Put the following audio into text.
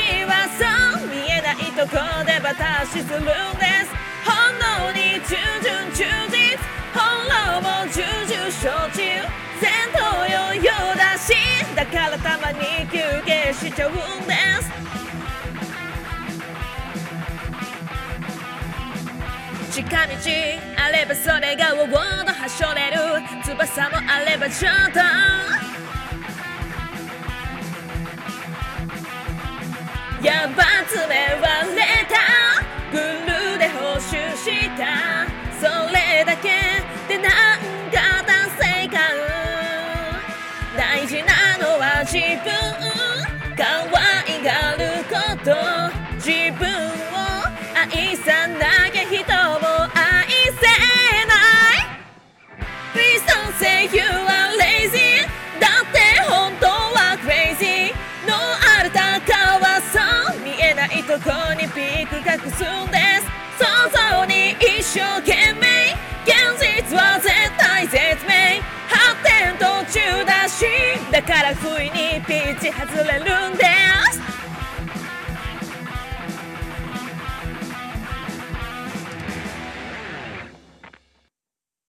はそう見えないとこでバタ足するんです。本能に従順忠実、本能も重々承知、戦闘余裕だし、だからたまに休憩しちゃうんです。近道あればそれが王道はしょれる、翼もあればちょっとやば詰め割れたブルーで報酬した、それだけでなんか達成感。大事なのは自分、可愛がること、自分を愛さなきゃ人も愛せない。 Please don't say you are lazy、 だって本当は crazy のあるたかはそう見えないとこにピーク隠すんです。想像に一生懸命、現実は絶対絶命、発展途中だし、だから不意にピッチ外れる。